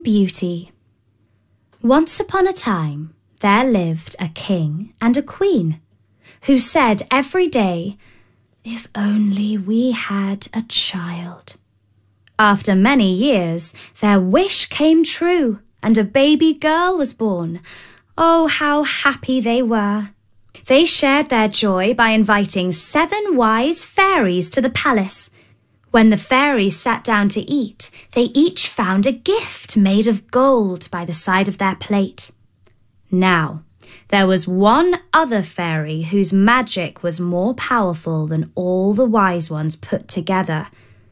Beauty. Once upon a time, there lived a king and a queen who said every day, "If only we had a child." After many years, their wish came true and a baby girl was born. Oh, how happy they were. They shared their joy by inviting 7 wise fairies to the palace. When the fairies sat down to eat, they each found a gift made of gold by the side of their plate. Now, there was one other fairy whose magic was more powerful than all the wise ones put together.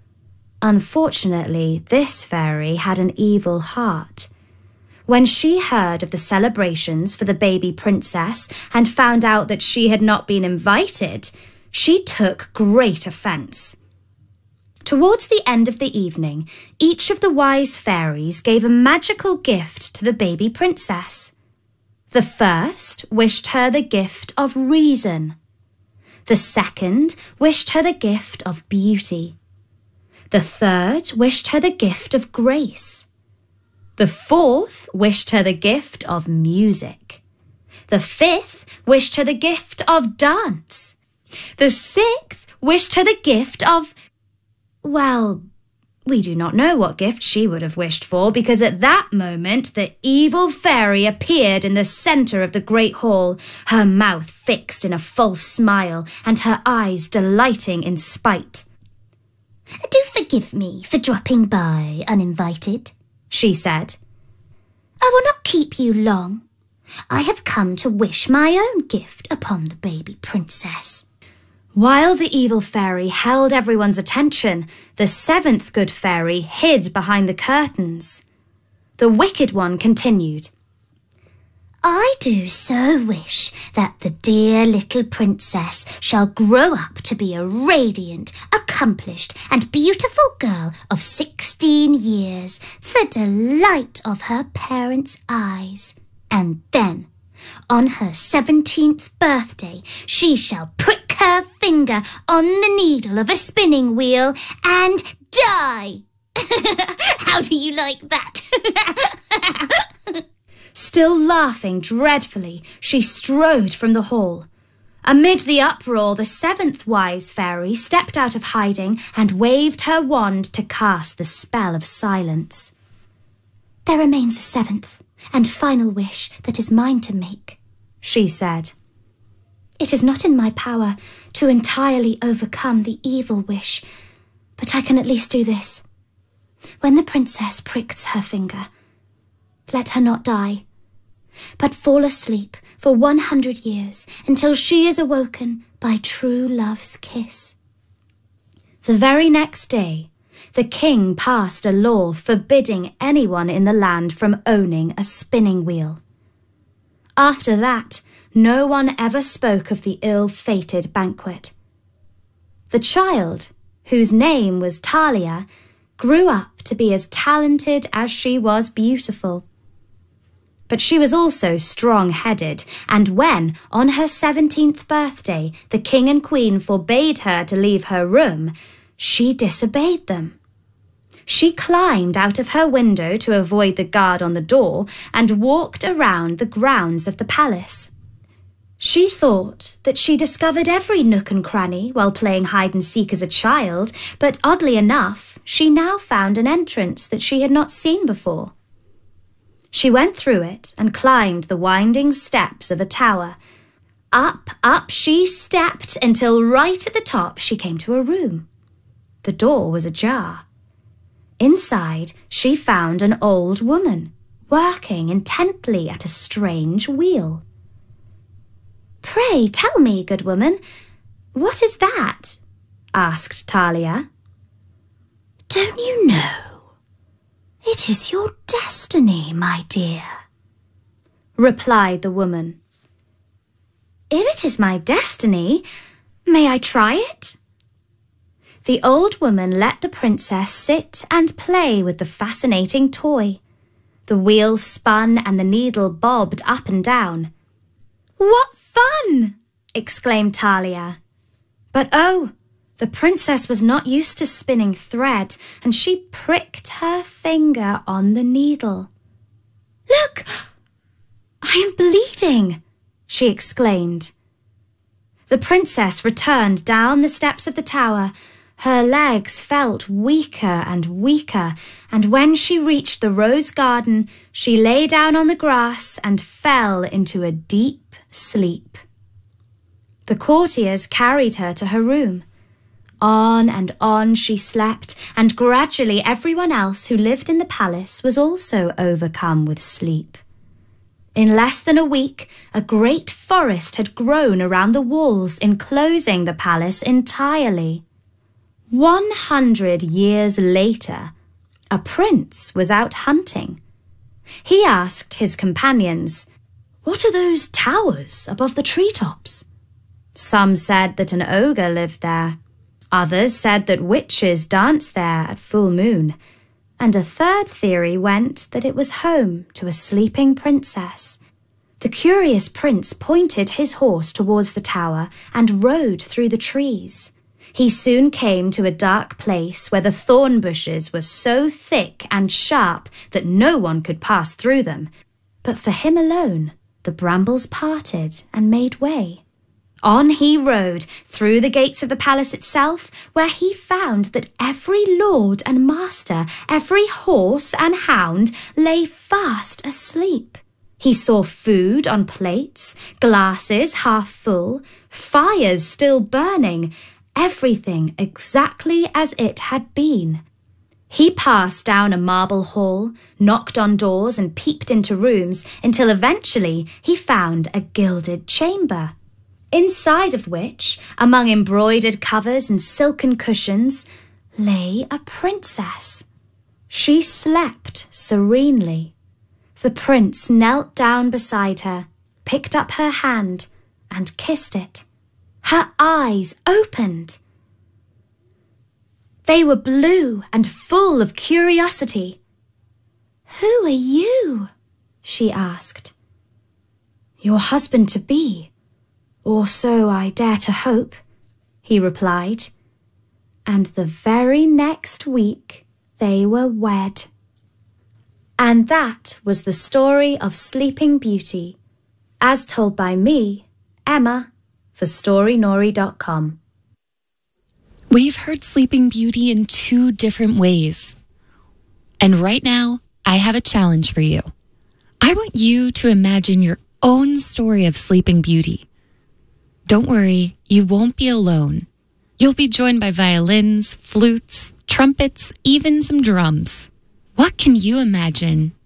Unfortunately, this fairy had an evil heart. When she heard of the celebrations for the baby princess and found out that she had not been invited, she took great offence. Towards the end of the evening, each of the wise fairies gave a magical gift to the baby princess. The first wished her the gift of reason. The second wished her the gift of beauty. The third wished her the gift of grace. The fourth wished her the gift of music. The fifth wished her the gift of dance. The sixth wished her the gift of... Well, we do not know what gift she would have wished for, because at that moment the evil fairy appeared in the centre of the great hall, her mouth fixed in a false smile and her eyes delighting in spite. "Do forgive me for dropping by uninvited," she said. "I will not keep you long. I have come to wish my own gift upon the baby princess." While the evil fairy held everyone's attention, the 7th good fairy hid behind the curtains. The wicked one continued. "I do so wish that the dear little princess shall grow up to be a radiant, accomplished and beautiful girl of 16 years, the delight of her parents' eyes. And then, on her 17th birthday, she shall prick her finger on the needle of a spinning wheel and die." How do you like that? Still laughing dreadfully, she strode from the hall. Amid the uproar, the 7th wise fairy stepped out of hiding and waved her wand to cast the spell of silence. "There remains a 7th and final wish that is mine to make," she said. "It is not in my power to entirely overcome the evil wish, but I can at least do this. When the princess pricks her finger, let her not die, but fall asleep for 100 years until she is awoken by true love's kiss." The very next day, the king passed a law forbidding anyone in the land from owning a spinning wheel. After that, no one ever spoke of the ill-fated banquet. The child, whose name was Talia, grew up to be as talented as she was beautiful. But she was also strong-headed, and when, on her 17th birthday, the king and queen forbade her to leave her room, she disobeyed them. She climbed out of her window to avoid the guard on the door and walked around the grounds of the palace. She thought that she discovered every nook and cranny while playing hide-and-seek as a child, but oddly enough, she now found an entrance that she had not seen before. She went through it and climbed the winding steps of a tower. Up, up she stepped until right at the top she came to a room. The door was ajar. Inside, she found an old woman working intently at a strange wheel. "Pray tell me, good woman, what is that?" asked Talia. "Don't you know? It is your destiny, my dear," replied the woman. "If it is my destiny, may I try it?" The old woman let the princess sit and play with the fascinating toy. The wheel spun and the needle bobbed up and down. "What fun!" exclaimed Talia. But oh, The princess was not used to spinning thread, and she pricked her finger on the needle. "Look! I am bleeding!" she exclaimed. The princess returned down the steps of the tower. Her legs felt weaker and weaker, and when she reached the rose garden, she lay down on the grass and fell into a deep sleep. The courtiers carried her to her room. On and on she slept, and gradually everyone else who lived in the palace was also overcome with sleep. In less than a week, a great forest had grown around the walls, enclosing the palace entirely. 100 years later, a prince was out hunting. He asked his companions, "What are those towers above the treetops?" Some said that an ogre lived there. Others said that witches danced there at full moon. And a third theory went that it was home to a sleeping princess. The curious prince pointed his horse towards the tower and rode through the trees. He soon came to a dark place where the thorn bushes were so thick and sharp that no one could pass through them. But for him alone, the brambles parted and made way. On he rode through the gates of the palace itself, where he found that every lord and master, every horse and hound lay fast asleep. He saw food on plates, glasses half full, fires still burning, everything exactly as it had been. He passed down a marble hall, knocked on doors and peeped into rooms until eventually he found a gilded chamber, inside of which, among embroidered covers and silken cushions, lay a princess. She slept serenely. The prince knelt down beside her, picked up her hand, and kissed it. Her eyes opened. They were blue and full of curiosity. "Who are you?" she asked. "Your husband-to-be, or so I dare to hope," he replied. And the very next week they were wed. And that was the story of Sleeping Beauty, as told by me, Emma, for StoryNori.com. We've heard Sleeping Beauty in 2 different ways. And right now, I have a challenge for you. I want you to imagine your own story of Sleeping Beauty. Don't worry, you won't be alone. You'll be joined by violins, flutes, trumpets, even some drums. What can you imagine